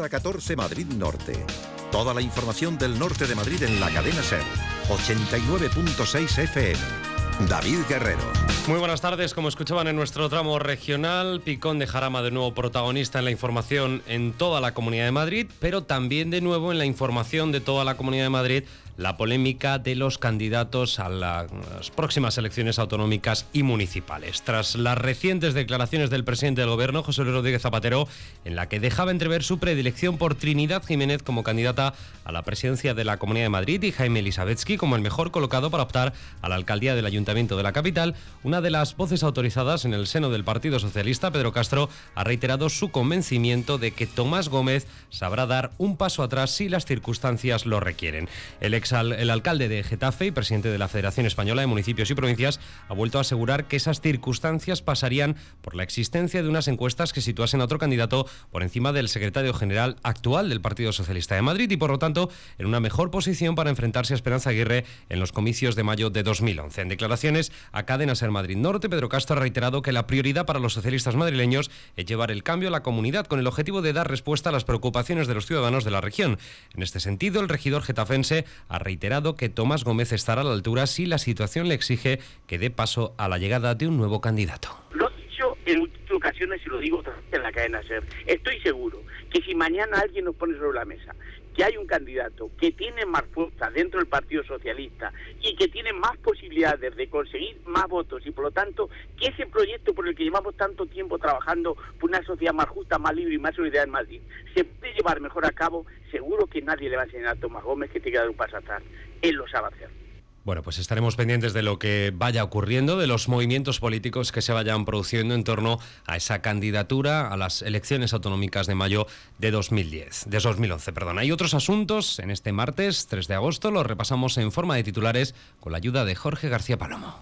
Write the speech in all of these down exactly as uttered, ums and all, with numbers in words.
Carrera catorce, Madrid Norte. Toda la información del norte de Madrid en la cadena SER. ochenta y nueve punto seis F M. David Guerrero. Muy buenas tardes. Como escuchaban en nuestro tramo regional, Picón de Jarama de nuevo protagonista en la información en toda la Comunidad de Madrid, pero también de nuevo en la información de toda la Comunidad de Madrid, la polémica de los candidatos a las próximas elecciones autonómicas y municipales. Tras las recientes declaraciones del presidente del Gobierno, José Luis Rodríguez Zapatero, en la que dejaba entrever su predilección por Trinidad Jiménez como candidata a la presidencia de la Comunidad de Madrid y Jaime Elisabetsky como el mejor colocado para optar a la alcaldía del Ayuntamiento de la capital, una de las voces autorizadas en el seno del Partido Socialista, Pedro Castro, ha reiterado su convencimiento de que Tomás Gómez sabrá dar un paso atrás si las circunstancias lo requieren. El ex El alcalde de Getafe y presidente de la Federación Española de Municipios y Provincias ha vuelto a asegurar que esas circunstancias pasarían por la existencia de unas encuestas que situasen a otro candidato por encima del secretario general actual del Partido Socialista de Madrid y, por lo tanto, en una mejor posición para enfrentarse a Esperanza Aguirre en los comicios de mayo de dos mil once. En declaraciones a Cadena SER Madrid Norte, Pedro Castro ha reiterado que la prioridad para los socialistas madrileños es llevar el cambio a la comunidad con el objetivo de dar respuesta a las preocupaciones de los ciudadanos de la región. En este sentido, el regidor getafense ha reiterado que Tomás Gómez estará a la altura si la situación le exige que dé paso a la llegada de un nuevo candidato. Lo he dicho en muchas ocasiones y lo digo otra vez en la cadena SER. Estoy seguro que si mañana alguien nos pone sobre la mesa que hay un candidato que tiene más fuerza dentro del Partido Socialista y que tiene más posibilidades de conseguir más votos y por lo tanto que ese proyecto por el que llevamos tanto tiempo trabajando por una sociedad más justa, más libre y más solidaria en Madrid se puede llevar mejor a cabo, seguro que nadie le va a enseñar a Tomás Gómez que tiene que dar un paso atrás. Él lo sabe hacer. Bueno, pues estaremos pendientes de lo que vaya ocurriendo, de los movimientos políticos que se vayan produciendo en torno a esa candidatura a las elecciones autonómicas de mayo de dos mil diez, de dos mil once, perdón. Hay otros asuntos en este martes tres de agosto, los repasamos en forma de titulares con la ayuda de Jorge García Palomo.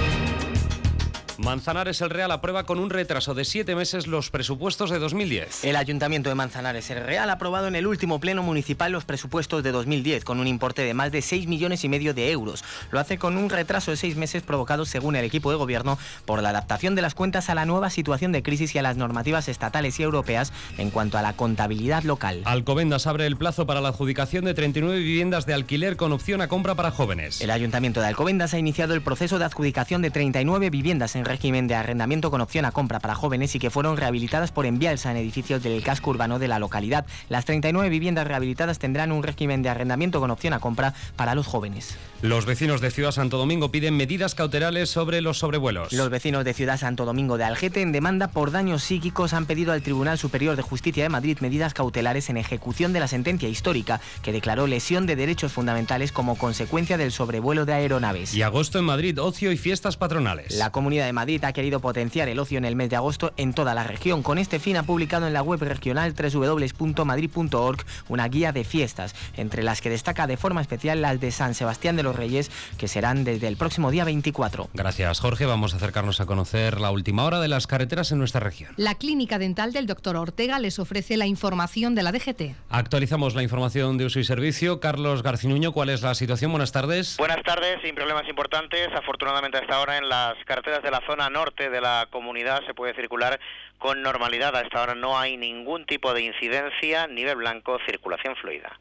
Manzanares el Real aprueba con un retraso de siete meses los presupuestos de dos mil diez. El Ayuntamiento de Manzanares el Real ha aprobado en el último pleno municipal los presupuestos de dos mil diez con un importe de más de seis millones y medio de euros. Lo hace con un retraso de seis meses provocado, según el equipo de gobierno, por la adaptación de las cuentas a la nueva situación de crisis y a las normativas estatales y europeas en cuanto a la contabilidad local. Alcobendas abre el plazo para la adjudicación de treinta y nueve viviendas de alquiler con opción a compra para jóvenes. El Ayuntamiento de Alcobendas ha iniciado el proceso de adjudicación de treinta y nueve viviendas en régimen de arrendamiento con opción a compra para jóvenes y que fueron rehabilitadas por Envialsa en edificios del casco urbano de la localidad. Las treinta y nueve viviendas rehabilitadas tendrán un régimen de arrendamiento con opción a compra para los jóvenes. Los vecinos de Ciudad Santo Domingo piden medidas cautelares sobre los sobrevuelos. Los vecinos de Ciudad Santo Domingo de Algete, en demanda por daños psíquicos, han pedido al Tribunal Superior de Justicia de Madrid medidas cautelares en ejecución de la sentencia histórica que declaró lesión de derechos fundamentales como consecuencia del sobrevuelo de aeronaves. Y agosto en Madrid, ocio y fiestas patronales. La Comunidad de Madrid ha querido potenciar el ocio en el mes de agosto en toda la región. Con este fin ha publicado en la web regional doble u doble u doble u punto madrid punto org una guía de fiestas, entre las que destaca de forma especial las de San Sebastián de los Reyes, que serán desde el próximo día veinticuatro. Gracias, Jorge. Vamos a acercarnos a conocer la última hora de las carreteras en nuestra región. La Clínica Dental del doctor Ortega les ofrece la información de la D G T. Actualizamos la información de uso y servicio. Carlos Garcinuño, ¿cuál es la situación? Buenas tardes. Buenas tardes, sin problemas importantes. Afortunadamente hasta ahora en las carreteras de la zona norte de la comunidad se puede circular con normalidad. A esta hora no hay ningún tipo de incidencia, nivel blanco, circulación fluida.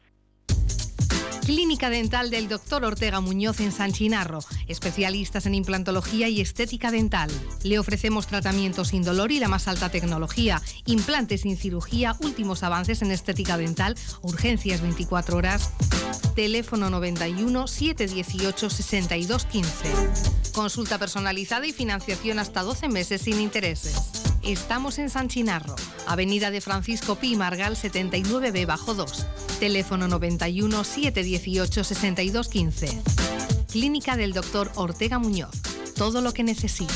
Clínica Dental del doctor Ortega Muñoz en San Chinarro, especialistas en implantología y estética dental. Le ofrecemos tratamientos sin dolor y la más alta tecnología, implantes sin cirugía, últimos avances en estética dental, urgencias veinticuatro horas. Teléfono noventa y uno, setecientos dieciocho, sesenta y dos quince. Consulta personalizada y financiación hasta doce meses sin intereses. Estamos en San Chinarro, Avenida de Francisco Pi Margal setenta y nueve B bajo dos. Teléfono noventa y uno, setecientos dieciocho, sesenta y dos quince. Clínica del doctor Ortega Muñoz. Todo lo que necesita.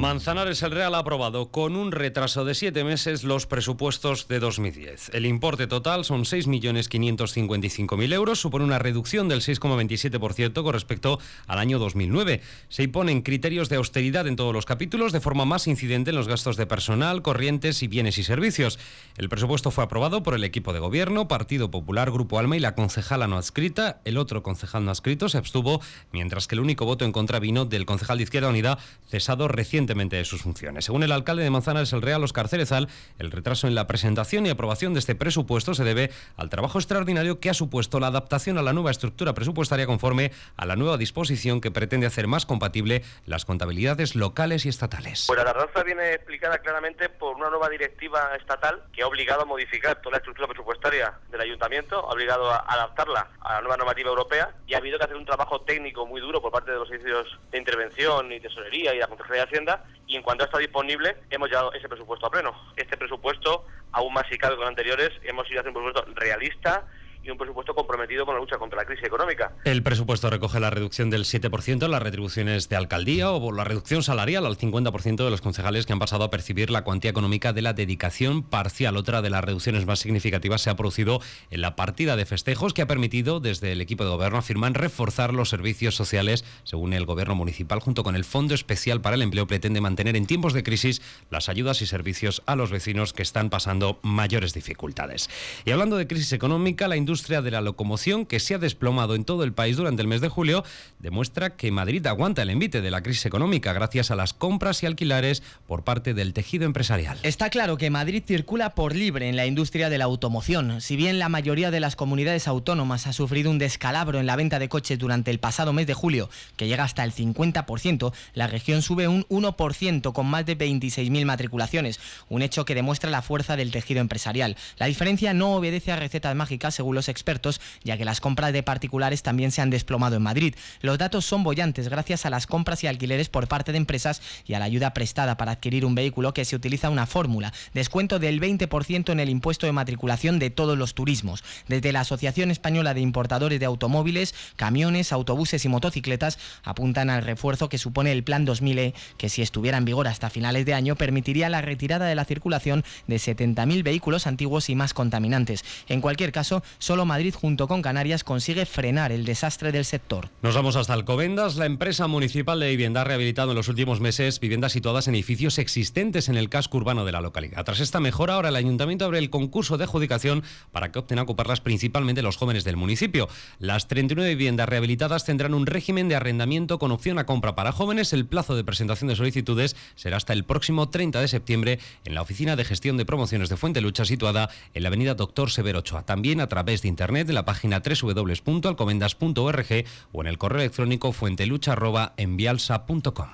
Manzanares el Real ha aprobado con un retraso de siete meses los presupuestos de dos mil diez. El importe total son seis millones quinientos cincuenta y cinco mil euros, supone una reducción del seis coma veintisiete por ciento con respecto al año dos mil nueve. Se imponen criterios de austeridad en todos los capítulos, de forma más incidente en los gastos de personal, corrientes y bienes y servicios. El presupuesto fue aprobado por el equipo de gobierno, Partido Popular, Grupo Alma y la concejala no adscrita. El otro concejal no adscrito se abstuvo, mientras que el único voto en contra vino del concejal de Izquierda Unida, cesado recientemente de sus funciones. Según el alcalde de Manzanares el Real, Óscar Cerezal, el retraso en la presentación y aprobación de este presupuesto se debe al trabajo extraordinario que ha supuesto la adaptación a la nueva estructura presupuestaria conforme a la nueva disposición que pretende hacer más compatible las contabilidades locales y estatales. Pues la tardanza viene explicada claramente por una nueva directiva estatal que ha obligado a modificar toda la estructura presupuestaria del ayuntamiento, ha obligado a adaptarla a la nueva normativa europea y ha habido que hacer un trabajo técnico muy duro por parte de los servicios de intervención y tesorería y la Consejería de Hacienda, y en cuanto está disponible hemos llevado ese presupuesto a pleno. Este presupuesto, aún más si cabe con anteriores, hemos ido a hacer un presupuesto realista y un presupuesto comprometido con la lucha contra la crisis económica. El presupuesto recoge la reducción del siete por ciento en las retribuciones de alcaldía o la reducción salarial al cincuenta por ciento de los concejales que han pasado a percibir la cuantía económica de la dedicación parcial. Otra de las reducciones más significativas se ha producido en la partida de festejos, que ha permitido desde el equipo de gobierno, afirman, reforzar los servicios sociales. Según el gobierno municipal, junto con el Fondo Especial para el Empleo, pretende mantener en tiempos de crisis las ayudas y servicios a los vecinos que están pasando mayores dificultades. Y hablando de crisis económica, la industria de la locomoción, que se ha desplomado en todo el país durante el mes de julio, demuestra que Madrid aguanta el envite de la crisis económica gracias a las compras y alquileres por parte del tejido empresarial. Está claro que Madrid circula por libre en la industria de la automoción. Si bien la mayoría de las comunidades autónomas ha sufrido un descalabro en la venta de coches durante el pasado mes de julio, que llega hasta el cincuenta por ciento, la región sube un uno por ciento con más de veintiséis mil matriculaciones, un hecho que demuestra la fuerza del tejido empresarial. La diferencia no obedece a recetas mágicas, según los expertos, ya que las compras de particulares también se han desplomado en Madrid. Los datos son bollantes gracias a las compras y alquileres por parte de empresas y a la ayuda prestada para adquirir un vehículo, que se utiliza una fórmula: descuento del veinte por ciento en el impuesto de matriculación de todos los turismos. Desde la Asociación Española de Importadores de Automóviles, Camiones, Autobuses y Motocicletas apuntan al refuerzo que supone el Plan dos mil E, que si estuviera en vigor hasta finales de año permitiría la retirada de la circulación de setenta mil vehículos antiguos y más contaminantes. En cualquier caso, solo Madrid junto con Canarias consigue frenar el desastre del sector. Nos vamos hasta Alcobendas. La empresa municipal de vivienda ha rehabilitado en los últimos meses viviendas situadas en edificios existentes en el casco urbano de la localidad. Tras esta mejora, ahora el ayuntamiento abre el concurso de adjudicación para que opten a ocuparlas principalmente los jóvenes del municipio. Las treinta y nueve viviendas rehabilitadas tendrán un régimen de arrendamiento con opción a compra para jóvenes. El plazo de presentación de solicitudes será hasta el próximo treinta de septiembre en la Oficina de Gestión de Promociones de Fuentelucha, situada en la avenida Doctor Severo Ochoa. También a través de internet en la página doble u doble u doble u punto alcobendas punto org o en el correo electrónico fuentelucha arroba envialsa punto com.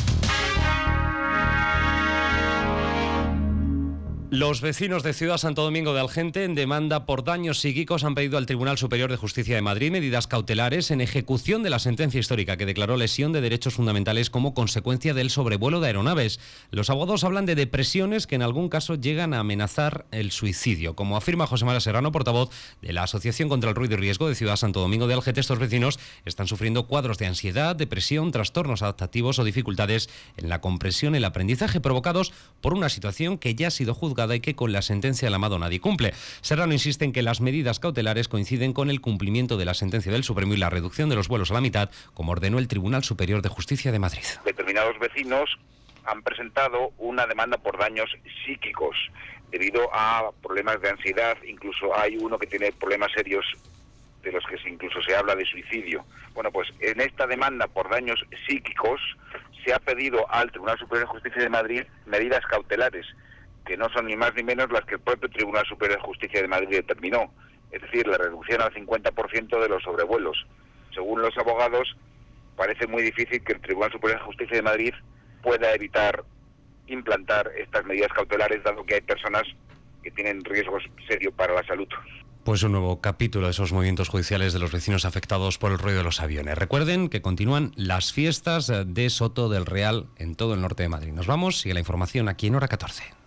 Los vecinos de Ciudad Santo Domingo de Algente, en demanda por daños psíquicos, han pedido al Tribunal Superior de Justicia de Madrid medidas cautelares en ejecución de la sentencia histórica que declaró lesión de derechos fundamentales como consecuencia del sobrevuelo de aeronaves. Los abogados hablan de depresiones que en algún caso llegan a amenazar el suicidio. Como afirma José María Serrano, portavoz de la Asociación contra el Ruido y Riesgo de Ciudad Santo Domingo de Algete, estos vecinos están sufriendo cuadros de ansiedad, depresión, trastornos adaptativos o dificultades en la comprensión y el aprendizaje provocados por una situación que ya ha sido juzgada y que con la sentencia del amado nadie cumple. Serrano insiste en que las medidas cautelares coinciden con el cumplimiento de la sentencia del Supremo y la reducción de los vuelos a la mitad, como ordenó el Tribunal Superior de Justicia de Madrid. Determinados vecinos han presentado una demanda por daños psíquicos debido a problemas de ansiedad. Incluso hay uno que tiene problemas serios de los que incluso se habla de suicidio. Bueno, pues en esta demanda por daños psíquicos se ha pedido al Tribunal Superior de Justicia de Madrid medidas cautelares, que no son ni más ni menos las que el propio Tribunal Superior de Justicia de Madrid determinó, es decir, la reducción al cincuenta por ciento de los sobrevuelos. Según los abogados, parece muy difícil que el Tribunal Superior de Justicia de Madrid pueda evitar implantar estas medidas cautelares, dado que hay personas que tienen riesgos serios para la salud. Pues un nuevo capítulo de esos movimientos judiciales de los vecinos afectados por el ruido de los aviones. Recuerden que continúan las fiestas de Soto del Real en todo el norte de Madrid. Nos vamos, sigue la información aquí en Hora catorce.